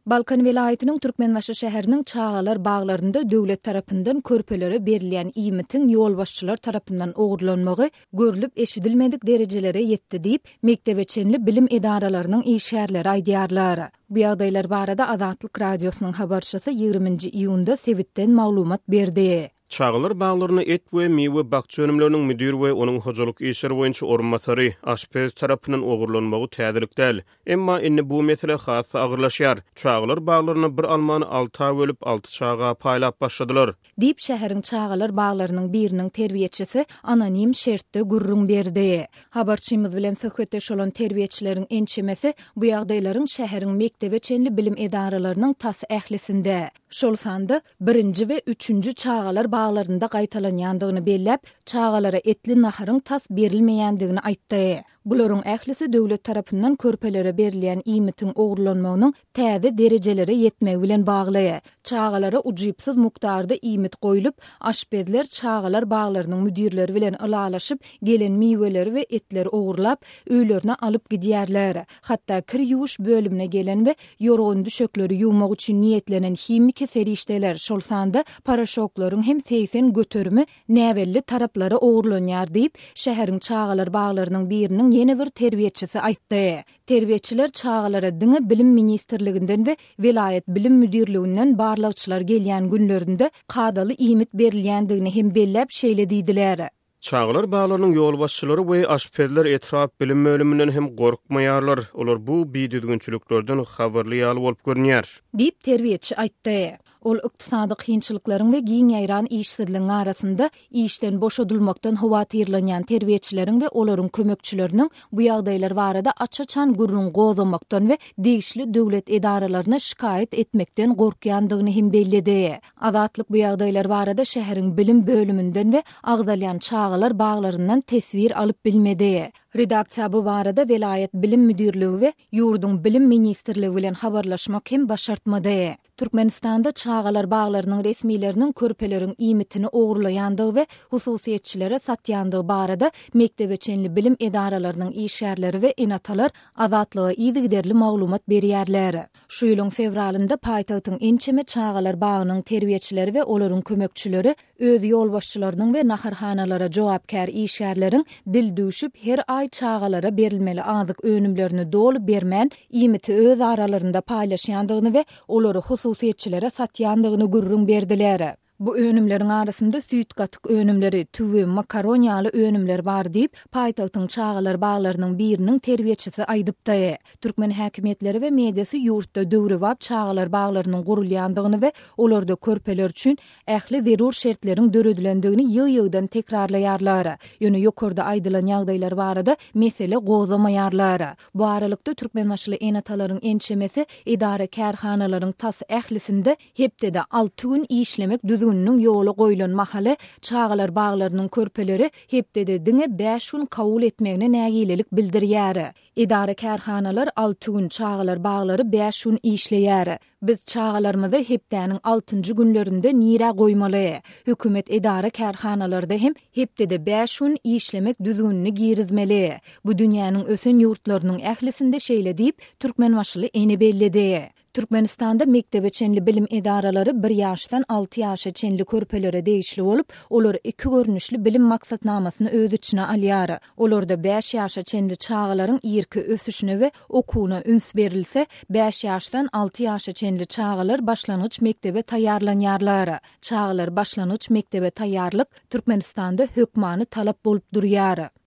Balkan vilayetinin Türkmenbaşı şäheriniň Çağalar baglarynda döwlet tarapyndan körpelere berilýän iýmitin ýol başçylar tarapyndan ogurlanmagy görülip eşidilmedik derejelere ýetdi diýip mektebeçenli bilim edaralarynyň işgärleri aýdýarlar. Bu ýagdaýlar barada Azatlyk radiosynyň habarçysy 20-nji iýunda Sewitden maglumat berdi. Çağalar bağlarına et ve meyve bakçı önümlerinin müdür ve onun hocalık işleri boyunca ormasarı aşpez tarafından ogurlanmağı tədirik değil. Emma inni bu mesele xası ağırlaşar. Çağalar bağlarına bir almanı 6 bölüp 6 çağa paylap başladılar. Dip şäheriň Çağalar baglarynyň biriniň terbiýetçisi anonim şertde gurrun berdi. Habarçymyz bilen söhbetdeş bolan terbiýetçileriň ençemesi bu ýagdaýlaryň şäheriň mektebeçenli bilim edaralarynyň tas ählisinde. Şol sandy 1-nji we 3-nji Çağalar baglarynda gaýtalanýandygyny belläp, çağalara etli naharyň tas berilmeýändigini aýtdy. Bularyň ählisi döwlet tarapyndan körpelere berilýän iýmitin ogurlanmagynyň täze derejelere ýetmegi bilen bagly. Çağalara ujypsyz mukdarda iýmit goýulyp, aşpezler çağalar baglarynyň müdirleri bilen alalaşyp, gelen miweleri we etleri ogurlap, öýlerine alyp gidýärler. Hatda kir ýuwuş bölümine gelen we ýorgun düşekleri ýuwmak üçin niýetlenen himiki serişdeler şol sanda paraşoklaryň hem seysen götürmi näwelli taraplara ogurlanýar diýip şäheriň Çağalar baglarynyň biriniň yeni bir terbiýetçisi aýtdy. Terbiýetçiler çağalara diňe bilim ministrliginden we vilayet bilim müdirliginden barlykçylar gelýän günlerinde kadaly iýmit berilýändigini hem belläp şeýledidiler. Çağalar bağlarının yol başçıları ve aşpezler etraf bilim bölümünden hem gorkmaýarlar. Olar bu biýdüdüňçülüklerden habarly bolup görünýär. Diýip terbiýetçi aýtdy. Ol ykdysady kynçylyklaryň we giň ýaýran işsizligiň arasynda işden boşadylmakdan howatyrlanýan terbiýetçileriň we olaryň kömekçileriniň bu ýagdaýlar barada açaçan gurrun gozamakdan we degişli döwlet edaralaryna şikaýet etmekden gorkýandygyny hem bellidi. Azatlyk bu ýagdaýlar barada şäheriň bilim bölümünden we agzalýan Çağalar baglaryndan tesvir alyp bilmedi. Redaksiýa bu barada vilayet bilim müdirligi we ýurdun bilim ministrligi bilen habarlaşmak hem başartmady. Türkmenistanda Çağalar baglarynyň resmiýleriniň körpeleriň iýmitini ogurlaýandygy we hususiýetçilere satýandygy barada mektebeçenli bilim edaralarynyň işgärleri we enatalar azatlyga ýygyderli maglumat berýärler. Şu ýylyň fevralynda paýtagtyň ençeme Çağalar bagynyň terbiýetçileri we olaryň kömekçileri öz ýolbaşçylarynyň we naharhanalara jogapkär işgärleriň dil düşüp her ay Çağalara berilmeli azyk önümlerini dolup bermän iýmiti öz aralarynda paýlaşýandygyny we olary hususiýetçilere satýandygyny gurrun berdiler. Bu önümleriň arasynda süýt gatyk önümleri, tüwe, makaroniýaly önümler bar diýip paýtagtyň Çağalar baglarynyň biriniň terbiýetçisi aýdypdy. Türkmen häkimetleri we mediasy ýurtda döwrewap Çağalar baglarynyň gurulýandygyny we olarda körpeler üçin ähli zerur şertleriň döredilendigini ýygy-ýygydan tekrarlaýarlar. Ýöne ýokarda aýdylan ýagdaýlar barada mesele gozamaýarlar. Bu aralykda Türkmenbaşly enatalaryň ençemesi idare kärhanalaryň tas ählisinde hepdede 6 gün işlemek günüň ýoly goýulan mahaly Çağalar baglarynyň körpeleri hepdede diňe 5 gün kabul etmegine nägilelik bildirýär. İdare kärhanalar 6 gün Çağalar baglary 5 gün işleýär. Biz çağalarymyzy hepdäniň 6-njy günlerinde nire goýmaly. Hökümet idare kärhanalarda hem hepdede 5 gün işlemek düzgünni girizmeli. Bu dünýäniň ösen ýurtlarynyň ählisinde şeýle diýip Türkmenbaşly eni bellidi. Türkmenistanda mektebeçenli bilim edaralary 1 ýaşdan 6 ýaşa çenli körpelere degişli bolup, olar 2 görnüşli bilim maksatnamasyny öz içine alýar. Olarda 5 ýaşa çenli çağalaryň ýerki ösüşine we okuwyna üns berilse, 5 ýaşdan 6 ýaşa çenli çağalar başlanyç mektebe taýýarlanýarlar. Çağalar başlanyç mektebe taýýarlyk Türkmenistanda hökmany talap bolup durýar.